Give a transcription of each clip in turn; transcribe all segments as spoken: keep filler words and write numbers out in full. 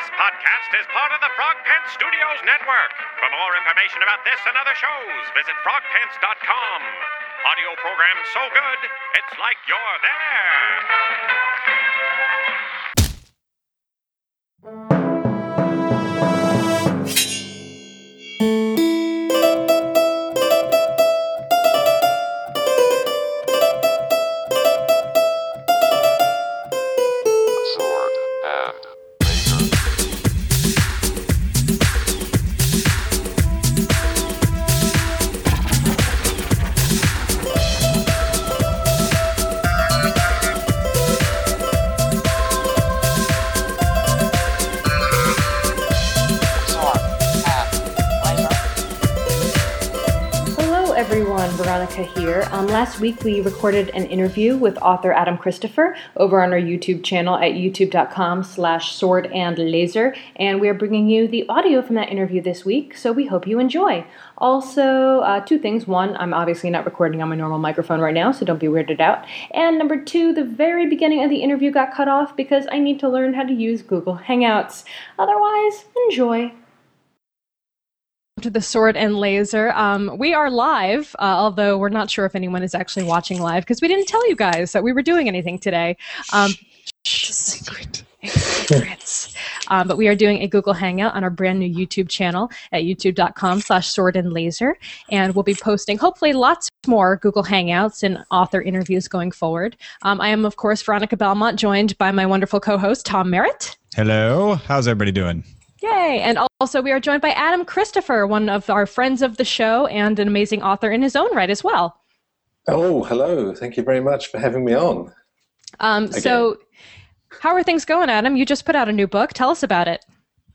This podcast is part of the Frog Pants Studios Network. For more information about this and other shows, visit frog pants dot com. Audio program so good, it's like you're there. Veronica here. Um, last week we recorded an interview with author Adam Christopher over on our YouTube channel at youtube dot com slash sword and laser, and we are bringing you the audio from that interview this week, so we hope you enjoy. Also, uh, two things. One, I'm obviously not recording on my normal microphone right now, so don't be weirded out. And number two, the very beginning of the interview got cut off because I need to learn how to use Google Hangouts. Otherwise, enjoy. To the Sword and Laser. Um, we are live, uh, although we're not sure if anyone is actually watching live because we didn't tell you guys that we were doing anything today. Um, shh, secret. Secrets. Um, but we are doing a Google Hangout on our brand new YouTube channel at youtube dot com slash sword and laser, and we'll be posting hopefully lots more Google Hangouts and author interviews going forward. Um, I am, of course, Veronica Belmont, joined by my wonderful co-host Tom Merritt. Hello. How's everybody doing? Yay! And also we are joined by Adam Christopher, one of our friends of the show and an amazing author in his own right as well. Oh, hello. Thank you very much for having me on. Um, so how are things going, Adam? You just put out a new book. Tell us about it.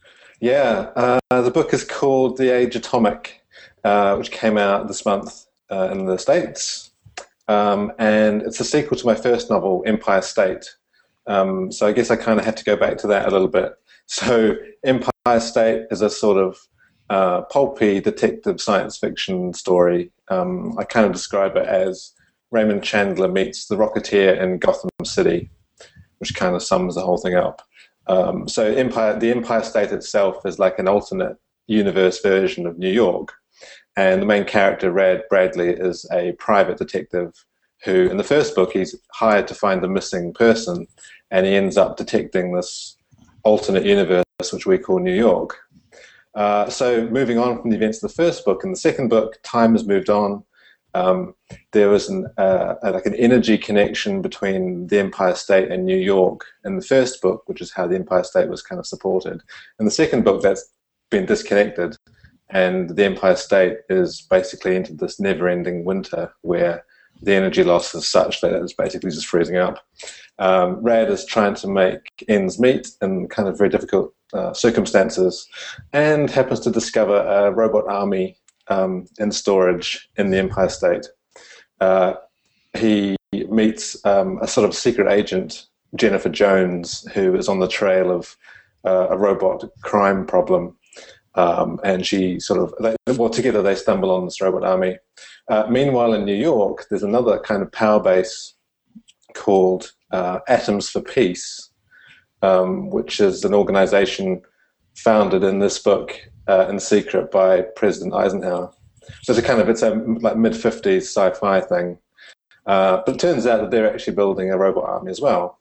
Yeah, uh, the book is called The Age Atomic, uh, which came out this month uh, in the States. Um, and it's a sequel to my first novel, Empire State. Um, so I guess I kind of have to go back to that a little bit. So Empire State is a sort of uh, pulpy detective science fiction story. Um, I kind of describe it as Raymond Chandler meets the Rocketeer in Gotham City, which kind of sums the whole thing up. Um, so Empire, the Empire State itself is like an alternate universe version of New York. And the main character, Rad Bradley, is a private detective who, in the first book, he's hired to find the missing person, and he ends up detecting this alternate universe, which we call New York. Uh, so moving on from the events of the first book, in the second book, time has moved on. Um, there was an, uh, like an energy connection between the Empire State and New York in the first book, which is how the Empire State was kind of supported. In the second book, that's been disconnected, and the Empire State is basically into this never-ending winter where the energy loss is such that it's basically just freezing up. Um, Rad is trying to make ends meet in kind of very difficult uh, circumstances, and happens to discover a robot army um, in storage in the Empire State. Uh, he meets um, a sort of secret agent, Jennifer Jones, who is on the trail of uh, a robot crime problem. Um, and she sort of, they, well, together they stumble on this robot army. Uh, meanwhile, in New York, there's another kind of power base called uh, Atoms for Peace, um, which is an organization founded in this book uh, in secret by President Eisenhower. So it's a kind of, it's a like mid-fifties sci-fi thing. Uh, but it turns out that they're actually building a robot army as well.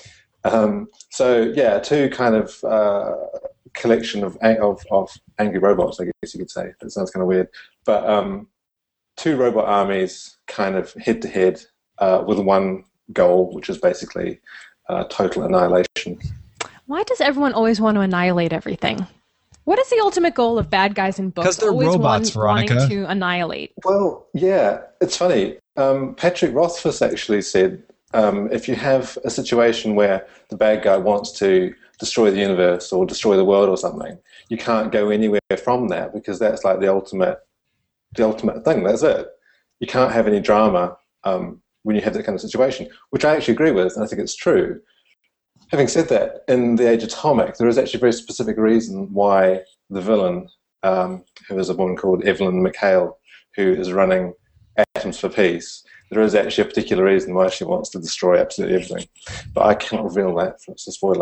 Um, so, yeah, two kind of uh, collection of, of of angry robots, I guess you could say. That sounds kind of weird. But um, two robot armies kind of head-to-head uh, with one goal, which is basically uh, total annihilation. Why does everyone always want to annihilate everything? What is the ultimate goal of bad guys in books? Because they're always robots, want, Veronica. Wanting to annihilate. Well, yeah, it's funny. Um, Patrick Rothfuss actually said, um, if you have a situation where the bad guy wants to destroy the universe or destroy the world or something, you can't go anywhere from that because that's like the ultimate, the ultimate thing. That's it. You can't have any drama um, when you have that kind of situation, which I actually agree with, and I think it's true. Having said that, in The Age Atomic, there is actually a very specific reason why the villain, um, who is a woman called Evelyn McHale, who is running Atoms for Peace, there is actually a particular reason why she wants to destroy absolutely everything. But I cannot reveal that, it's a spoiler.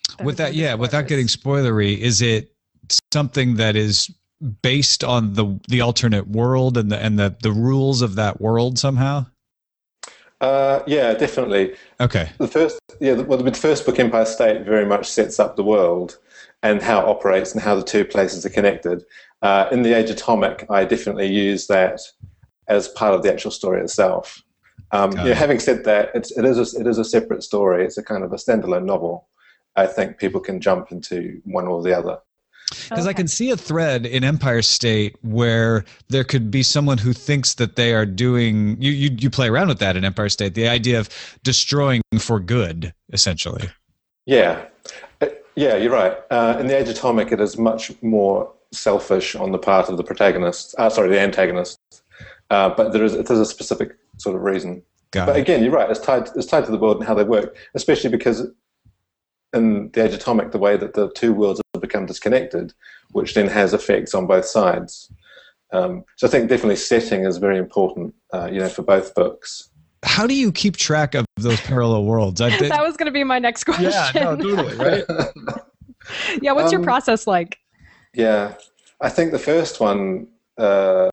With that, yeah, without getting spoilery, is it something that is based on the the alternate world and the and the, the rules of that world somehow? Uh, yeah, definitely. Okay. The first, yeah, the, well, the first book, Empire State, very much sets up the world and how it operates and how the two places are connected. Uh, in the Age Atomic, I definitely use that as part of the actual story itself. Um, you know, having said that, it's, it is a, it is a separate story. It's a kind of a standalone novel. I think people can jump into one or the other. Because Okay. I can see a thread in Empire State where there could be someone who thinks that they are doing, you, you, you play around with that in Empire State, the idea of destroying for good, essentially. Yeah. Uh, Yeah, you're right. Uh, in the Age Atomic, it is much more selfish on the part of the protagonist, uh, sorry, the antagonist. Uh, but there is, there's a specific sort of reason. Got But it. again, you're right. It's tied, it's tied to the world and how they work, especially because in the Age Atomic, the way that the two worlds have become disconnected, which then has effects on both sides. Um, so I think definitely setting is very important, uh, you know, for both books. How do you keep track of those parallel worlds? I did, That was going to be my next question. yeah, no, totally, right? Yeah, what's your Um, process like? Yeah, I think the first one uh,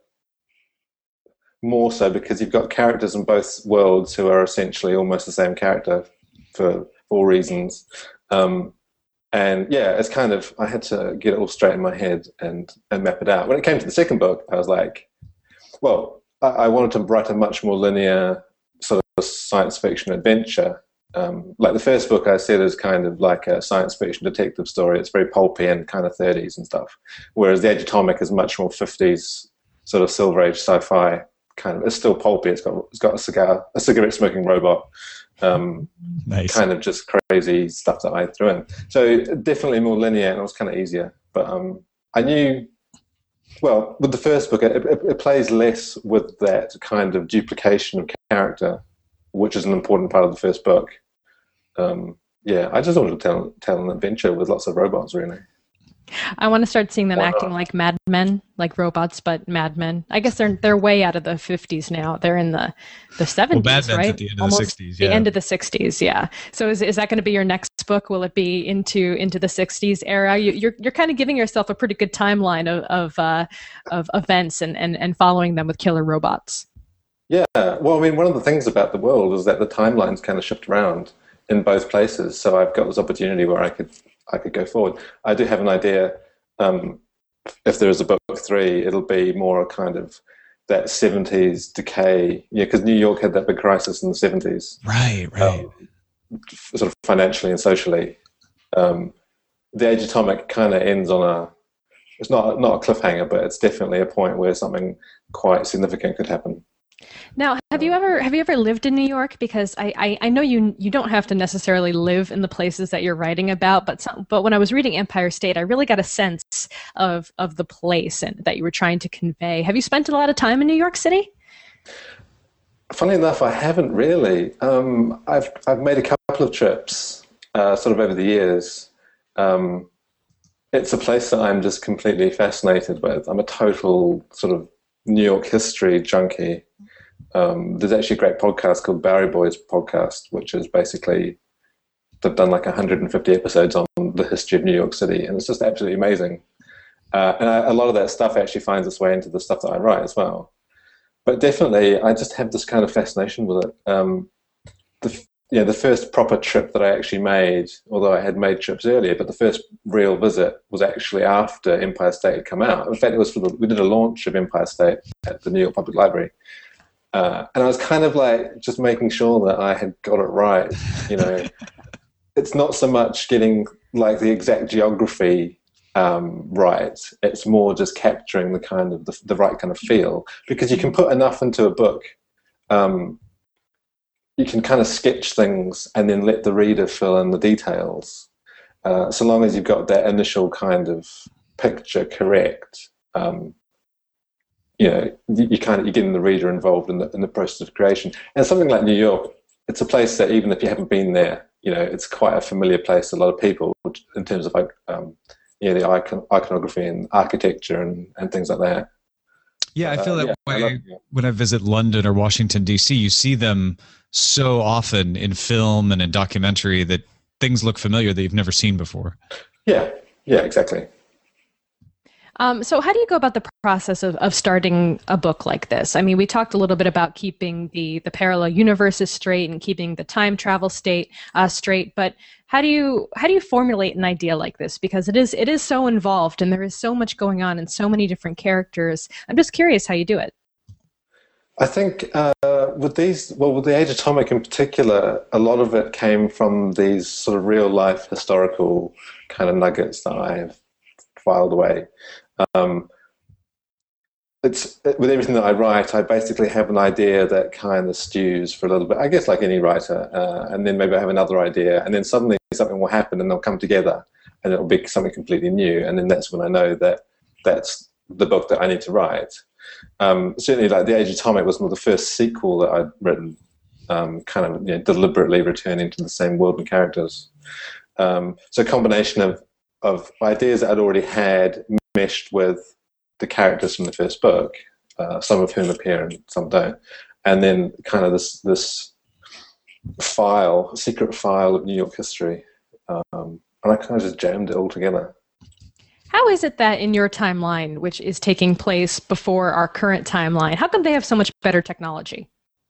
more so because you've got characters in both worlds who are essentially almost the same character for all reasons. Um, and yeah, it's kind of, I had to get it all straight in my head and, and map it out. When it came to the second book, I was like, well, I, I wanted to write a much more linear sort of science fiction adventure. Um, like the first book I said is kind of like a science fiction detective story. It's very pulpy and kind of thirties and stuff. Whereas the Age Atomic is much more fifties sort of Silver Age sci-fi kind of. It's still pulpy. It's got it's got a cigar, a cigarette smoking robot. Um, Nice. Kind of just crazy stuff that I threw in. So definitely more linear, and it was kind of easier. But um, I knew. Well, with the first book, it, it, it plays less with that kind of duplication of character, which is an important part of the first book. Um, yeah, I just wanted to tell tell an adventure with lots of robots, really. I want to start seeing them Why acting not? like madmen, like robots, but madmen. I guess they're they're way out of the fifties now. They're in the the seventies, Mad Men's right? at the end of the Almost sixties, The yeah. end of the sixties, yeah. So is is that going to be your next book? Will it be into into the sixties era? You, you're you're kind of giving yourself a pretty good timeline of of uh, of events and, and and following them with killer robots. Yeah, well, I mean, one of the things about the world is that the timelines kind of shift around in both places. So I've got this opportunity where I could I could go forward. I do have an idea. Um, if there is a book three, it'll be more a kind of that seventies decay. Yeah, because New York had that big crisis in the seventies, Right, right. um, sort of financially and socially. Um, the Age Atomic kind of ends on a. It's not not a cliffhanger, but it's definitely a point where something quite significant could happen. Now, have you ever have you ever lived in New York? Because I, I, I know you you don't have to necessarily live in the places that you're writing about, but some, but when I was reading Empire State, I really got a sense of of the place and that you were trying to convey. Have you spent a lot of time in New York City? Funnily enough, I haven't really. Um, I've I've made a couple of trips, uh, sort of over the years. Um, it's a place that I'm just completely fascinated with. I'm a total sort of New York history junkie. Um, there's actually a great podcast called Bowery Boys Podcast, which is basically they've done like one hundred fifty episodes on the history of New York City, and it's just absolutely amazing. Uh, and I, a lot of that stuff actually finds its way into the stuff that I write as well. But definitely, I just have this kind of fascination with it. Um, the yeah, the first proper trip that I actually made, although I had made trips earlier, but the first real visit was actually after Empire State had come out. In fact, it was for the, we did a launch of Empire State at the New York Public Library. Uh, and I was kind of like just making sure that I had got it right. You know, it's not so much getting like the exact geography um, right. It's more just capturing the kind of the, the right kind of feel, because you can put enough into a book. Um, you can kind of sketch things and then let the reader fill in the details. Uh, so long as you've got that initial kind of picture correct. Um, you know, you, you kind of, you're getting the reader involved in the, in the process of creation. And something like New York, it's a place that even if you haven't been there, you know, it's quite a familiar place to a lot of people in terms of like, um, you know, the icon, iconography and architecture and, and things like that. Yeah, I feel Uh, that yeah, I way love it. when I visit London or Washington, D C. You see them so often in film and in documentary that things look familiar that you've never seen before. Yeah, yeah, exactly. Um, so how do you go about the process of, of starting a book like this? I mean, we talked a little bit about keeping the, the parallel universes straight and keeping the time travel state uh, straight, but how do you how do you formulate an idea like this? Because it is it is so involved and there is so much going on and so many different characters. I'm just curious how you do it. I think uh, with these, well, with the Age Atomic in particular, a lot of it came from these sort of real life historical kind of nuggets that I've filed away. Um, it's with everything that I write, I basically have an idea that kind of stews for a little bit, I guess like any writer, uh, and then maybe I have another idea, and then suddenly something will happen and they'll come together and it'll be something completely new, and then that's when I know that that's the book that I need to write. Um, certainly, like The Age Atomic was one of the first sequel that I'd written, um, kind of you know, deliberately returning to the same world and characters. Um, so a combination of, of ideas that I'd already had meshed with the characters from the first book, uh, some of whom appear and some don't, and then kind of this this file, secret file of New York history, um, and I kind of just jammed it all together. How is it that in your timeline, which is taking place before our current timeline, how come they have so much better technology?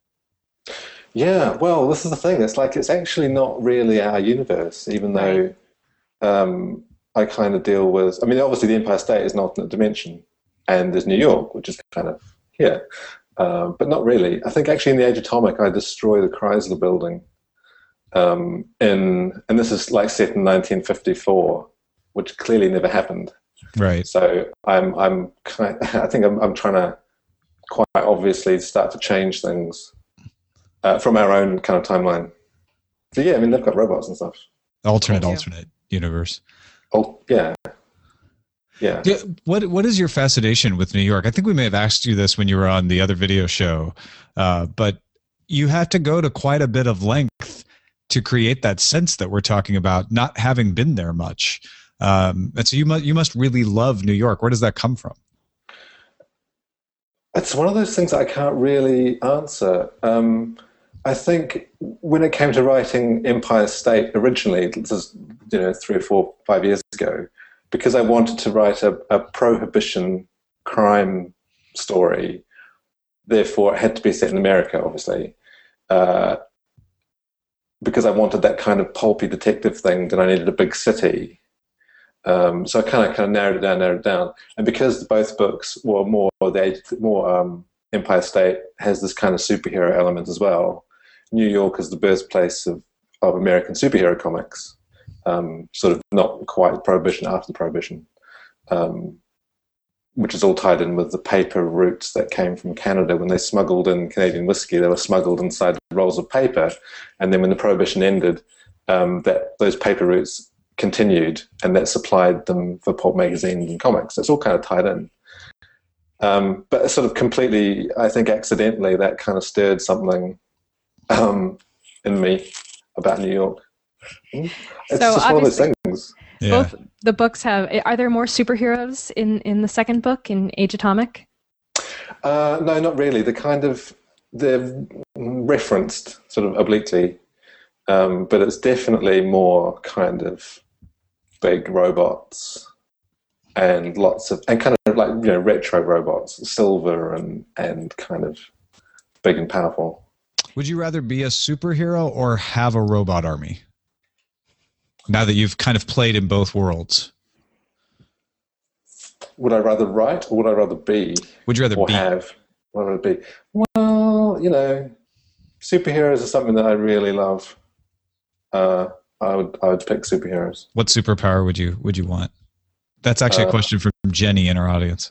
Yeah, well, this is the thing. It's like it's actually not really our universe, even though um, I kind of deal with. I mean, obviously, the Empire State is an alternate dimension, and there's New York, which is kind of here, um, but not really. I think actually in the Age Atomic, I destroy the Chrysler Building, um, in and this is like set in nineteen fifty-four. Which clearly never happened. Right. So I'm, I'm kind of, I think I'm, I'm trying to quite obviously start to change things uh, from our own kind of timeline. So yeah, I mean they've got robots and stuff. Alternate, Yeah. alternate universe. Oh yeah, yeah. Yeah. What What is your fascination with New York? I think we may have asked you this when you were on the other video show, uh, but you have to go to quite a bit of length to create that sense that we're talking about, not having been there much. Um, and so you must you must really love New York. Where does that come from? It's one of those things that I can't really answer. Um, I think when it came to writing Empire State originally, this is you know three or four, five years ago, because I wanted to write a, a prohibition crime story. Therefore, it had to be set in America, obviously. Uh, because I wanted that kind of pulpy detective thing, then I needed a big city. Um, so I kind of kind of narrowed it down, narrowed it down, and because both books were more the more um, Empire State has this kind of superhero element as well. New York is the birthplace of, of American superhero comics, um, sort of not quite Prohibition after Prohibition, um, which is all tied in with the paper routes that came from Canada when they smuggled in Canadian whiskey. They were smuggled inside rolls of paper, and then when the Prohibition ended, um, that those paper routes continued, and that supplied them for pulp magazines and comics. It's all kind of tied in. Um, but sort of completely, I think accidentally, that kind of stirred something um, in me about New York. It's So just one of those obviously- things. Yeah. Both the books have, are there more superheroes in, in the second book, in Age Atomic? Uh, no, not really. The kind of, they're referenced sort of obliquely, um, but it's definitely more kind of big robots and lots of, and kind of like, you know, retro robots, silver and, and kind of big and powerful. Would you rather be a superhero or have a robot army? Now that you've kind of played in both worlds. Would I rather write or would I rather be? Would you rather or be? have? What would it be? Well, you know, superheroes are something that I really love. Uh, I would I would pick superheroes. What superpower would you would you want? That's actually a Uh, question from Jenny in our audience.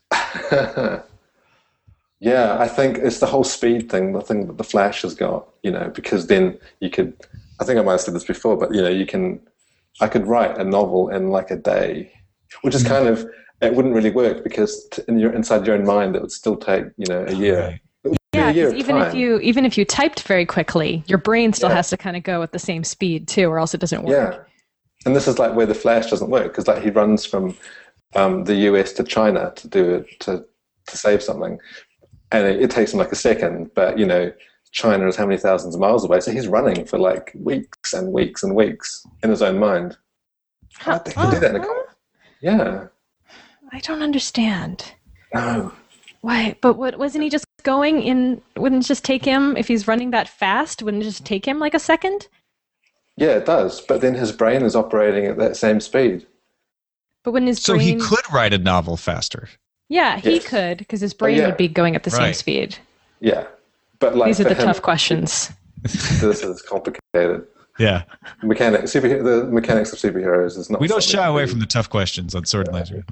Yeah, I think it's the whole speed thing, the thing that the Flash has got, you know, because then you could, I think I might have said this before, but, you know, you can, I could write a novel in like a day, which is kind of, it wouldn't really work because t- in your, inside your own mind, it would still take, you know, a year. Right. It would be Yeah, a year 'cause of even if time. you even if you typed very quickly, your brain still Yeah. has to kind of go at the same speed too, or else it doesn't work. Yeah. And this is like where the Flash doesn't work because like he runs from um, the U S to China to do it, to, to save something. And it, it takes him like a second, but, you know, China is how many thousands of miles away. So he's running for like weeks and weeks and weeks in his own mind. How did he do that in a comic? Yeah. I don't understand. No. Why? But what wasn't he just going in? Wouldn't it just take him, if he's running that fast, wouldn't it just take him like a second? Yeah, it does. But then his brain is operating at that same speed. But when his so brain... he could write a novel faster. Yeah, he Yes. could, because his brain Oh, yeah. would be going at the same Right. speed. Yeah. But like These are for the him, tough questions. This is complicated. Yeah. Mechanics, super, the mechanics of superheroes is not. We don't something shy away we- from the tough questions on Sword and Laser.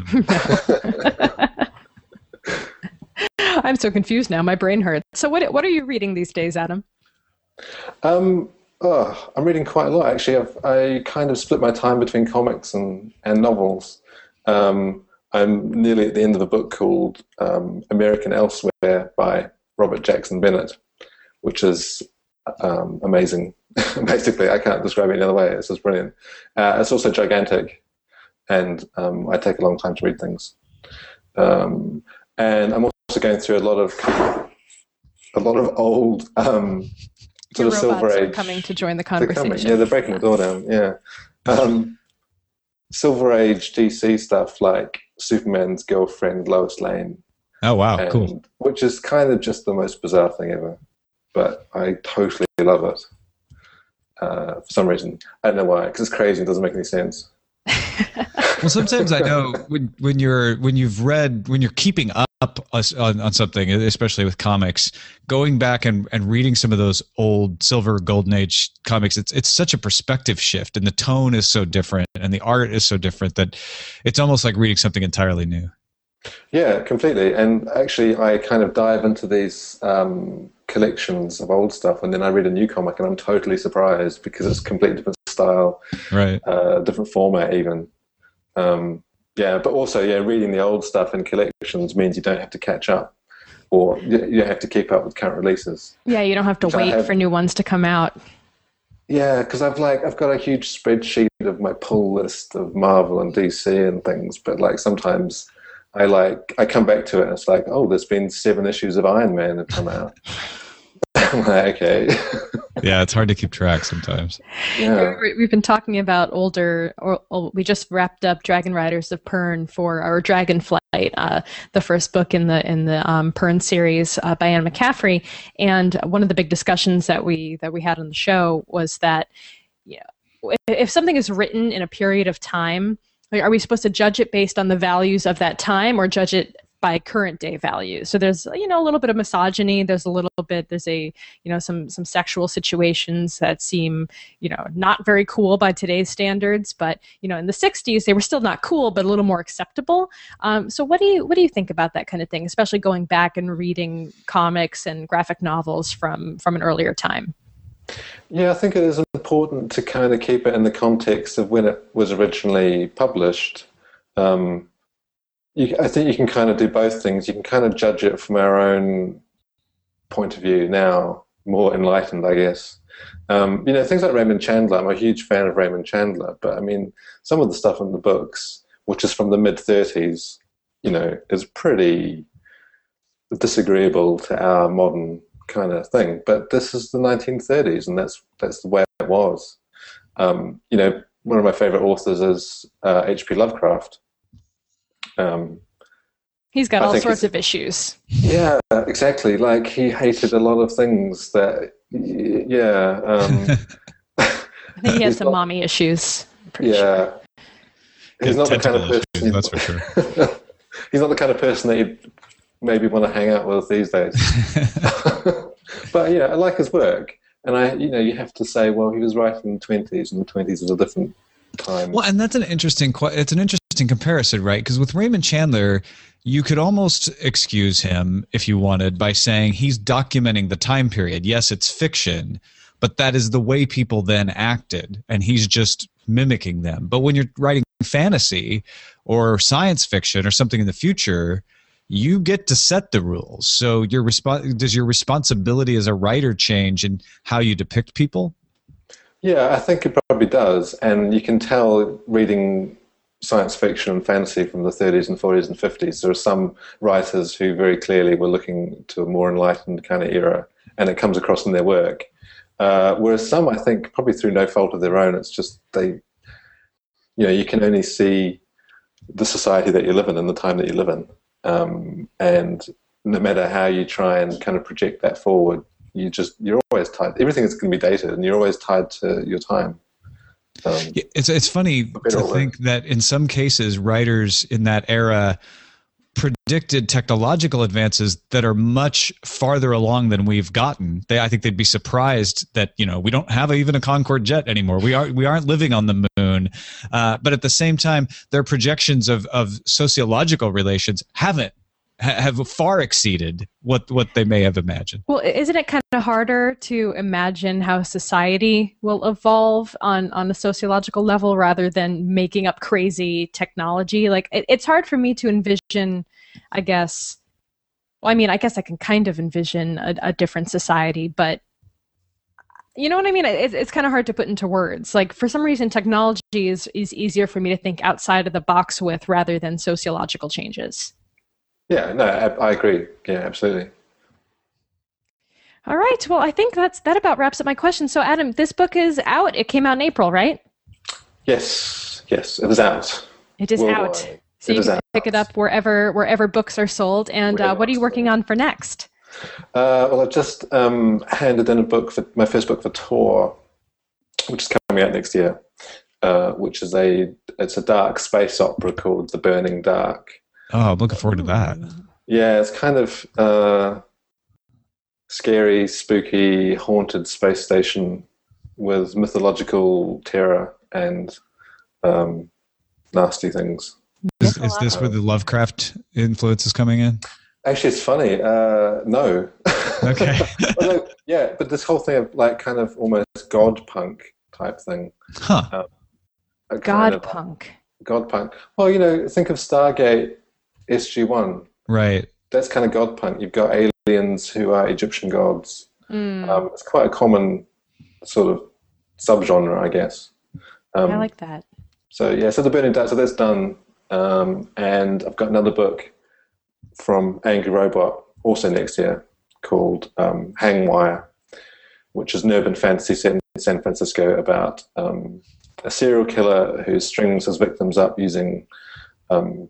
I'm so confused now. My brain hurts. So what what are you reading these days, Adam? Um, oh, I'm reading quite a lot actually. I've, I kind of split my time between comics and and novels. Um, I'm nearly at the end of a book called um, American Elsewhere by Robert Jackson Bennett, which is um, amazing. Basically, I can't describe it any other way. It's just brilliant. Uh, it's also gigantic, and um, I take a long time to read things. Um, and I'm also going through a lot of a lot of old um, sort of Your Silver robots are Age. coming to join the They're coming. conversation. Yeah, they're breaking the door down. Yeah. Um, Silver Age D C stuff like Superman's girlfriend Lois Lane. Oh, wow. and, Cool. Which is kind of just the most bizarre thing ever, but I totally love it. Uh, for some reason, I don't know why, because it's crazy and doesn't make any sense. Well, sometimes I know when when you're when you've read when you're keeping up on, on something, especially with comics, going back and, and reading some of those old Silver Golden Age comics, it's it's such a perspective shift, and the tone is so different, and the art is so different that it's almost like reading something entirely new. Yeah, completely. And actually, I kind of dive into these um, collections of old stuff, and then I read a new comic, and I'm totally surprised because it's a completely different style, Right. uh, different format, even. Um, yeah, but also, yeah, reading the old stuff in collections means you don't have to catch up, or you, you don't have to keep up with current releases. Yeah, you don't have to Which I wait have- for new ones to come out. Yeah, because I've like I've got a huge spreadsheet of my pull list of Marvel and D C and things, but like sometimes I like I come back to it and it's like, oh, there's been seven issues of Iron Man have come out. I'm like, okay. Yeah, it's hard to keep track sometimes. Yeah. We- We've been talking about older, or, or we just wrapped up Dragon Riders of Pern for our Dragonflight, uh, the first book in the in the um, Pern series uh, by Anne McCaffrey. And one of the big discussions that we that we had on the show was that, you know, if something is written in a period of time, like, are we supposed to judge it based on the values of that time, or judge it by current day values? So there's, you know, a little bit of misogyny. There's a little bit, there's a, you know, some, some sexual situations that seem, you know, not very cool by today's standards, but, you know, in the sixties, they were still not cool, but a little more acceptable. Um, so what do you, what do you think about that kind of thing, especially going back and reading comics and graphic novels from, from an earlier time? Yeah, I think it is important to kind of keep it in the context of when it was originally published. Um, You, I think you can kind of do both things. You can kind of judge it from our own point of view now, more enlightened, I guess. Um, you know, things like Raymond Chandler. I'm a huge fan of Raymond Chandler, but I mean, some of the stuff in the books, which is from the mid thirties, you know, is pretty disagreeable to our modern kind of thing. But this is the nineteen thirties, and that's that's the way it was. Um, you know, one of my favorite authors is uh, H P Lovecraft. Um, He's got I all think sorts it's- of issues. yeah, exactly. Like he hated a lot of things that, y- yeah, um, I think he has he's some not- mommy issues. I'm pretty sure. yeah. He's not the kind of Tentacle person. issues, that's for sure. He's not the kind of person that you'd maybe want to hang out with these days. But yeah, I like his work, and I, you know, you have to say, well, he was writing in the twenties, and the twenties was a different time. Well, and that's an interesting. que- It's an interesting comparison, right? Because with Raymond Chandler, you could almost excuse him if you wanted by saying he's documenting the time period. Yes, it's fiction, but that is the way people then acted, and he's just mimicking them. But when you're writing fantasy or science fiction or something in the future, you get to set the rules. So your resp- does your responsibility as a writer change in how you depict people? Yeah, I think it probably does, and you can tell reading science fiction and fantasy from the thirties and forties and fifties. There are some writers who very clearly were looking to a more enlightened kind of era, and it comes across in their work. Uh, whereas some, I think, probably through no fault of their own, it's just they, you know, you can only see the society that you live in and the time that you live in. Um, and no matter how you try and kind of project that forward, you just, you're always tied. Everything is going to be dated and you're always tied to your time. Um, yeah, it's, it's funny to think that in some cases, writers in that era predicted technological advances that are much farther along than we've gotten. They, I think they'd be surprised that, you know, we don't have a, even a Concorde jet anymore. We are we aren't living on the moon. Uh, but at the same time, their projections of of sociological relations haven't ha, have far exceeded what what they may have imagined. Well, isn't it kind of harder to imagine how society will evolve on on a sociological level rather than making up crazy technology? Like, it, it's hard for me to envision, I guess, well, I mean, I guess I can kind of envision a, a different society, but you know what I mean? It, it's kind of hard to put into words. Like, for some reason, technology is, is easier for me to think outside of the box with rather than sociological changes. Yeah, no, I, I agree. Yeah, absolutely. All right. Well, I think that's that about wraps up my question. So, Adam, this book is out. It came out in April, right? Yes. Yes, it was out. It is Worldwide. out. So it you can out. pick it up wherever wherever books are sold. And uh, what are you working on for next? Uh, well, I've just um, handed in a book for my first book for Tor, which is coming out next year. Uh, which is a it's a dark space opera called The Burning Dark. Oh, I'm looking forward to that. Yeah, it's kind of uh, scary, spooky, haunted space station with mythological terror and um, nasty things. Is, is this where the Lovecraft influence is coming in? Actually, it's funny. Uh, no. Okay. Although, yeah, but this whole thing of like kind of almost god punk type thing. Huh. Um, god of, punk. God punk. Well, you know, think of Stargate S G one. Right. That's kind of god punk. You've got aliens who are Egyptian gods. Mm. Um, it's quite a common sort of subgenre, I guess. Um, I like that. So yeah, so The Burning Dark, so that's done. Um, and I've got another book from Angry Robot, also next year, called um, Hang Wire, which is an urban fantasy set in San Francisco about um, a serial killer who strings his victims up using um,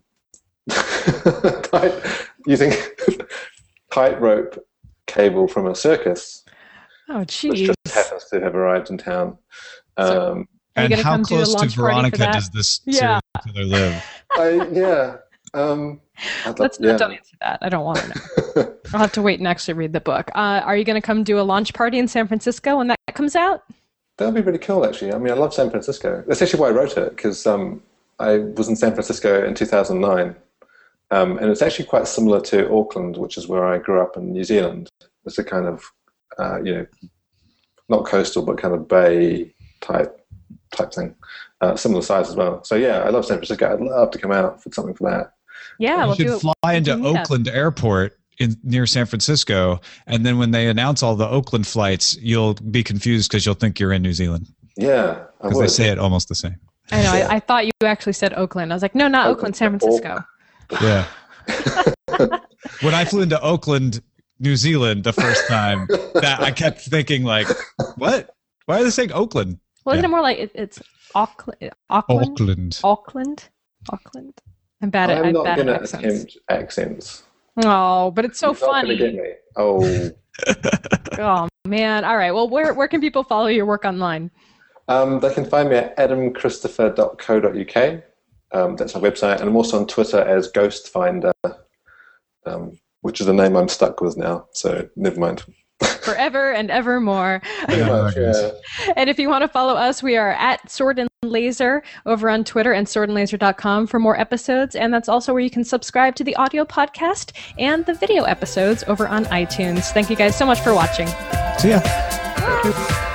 tight, using tightrope cable from a circus. Oh, geez. Which just happens to have arrived in town. Um, so, and how close to Veronica does this yeah. serial killer live? I, yeah. Um, love, Let's yeah. not don't answer that. I don't want to know. I'll have to wait and actually read the book. Uh, are you going to come do a launch party in San Francisco when that comes out? That would be really cool, actually. I mean, I love San Francisco. That's actually why I wrote it, because um, I was in San Francisco in two thousand nine. Um, and it's actually quite similar to Auckland, which is where I grew up in New Zealand. It's a kind of, uh, you know, not coastal, but kind of bay type type thing. Uh, similar size as well. So yeah, I love San Francisco. I'd love to come out for something for that. Yeah, you we'll should do fly into yeah. Oakland Airport in near San Francisco, and then when they announce all the Oakland flights, you'll be confused because you'll think you're in New Zealand. Yeah, because they say it almost the same. I know. I, I thought you actually said Oakland. I was like, no, not Oakland, San Francisco. Yeah. When I flew into Oakland, New Zealand, the first time, that I kept thinking like, what? Why are they saying Oakland? Well, isn't yeah. it more like it, it's Auckland? Auckland? Auckland. Auckland? Auckland? I'm bad at, I'm I'm not bad going at to accents. attempt accents. Oh, but it's so You're funny. Not gonna get me. Oh. Oh, man. All right. Well, where where can people follow your work online? Um, they can find me at adam christopher dot co dot uk. Um, that's my website. And I'm also on Twitter as Ghost Finder, um, which is a name I'm stuck with now. So never mind. Forever and ever more. Pretty much, yeah. And if you want to follow us, we are at Sword and Laser over on Twitter and sword and laser dot com for more episodes. And that's also where you can subscribe to the audio podcast and the video episodes over on iTunes. Thank you guys so much for watching. See ya. Bye.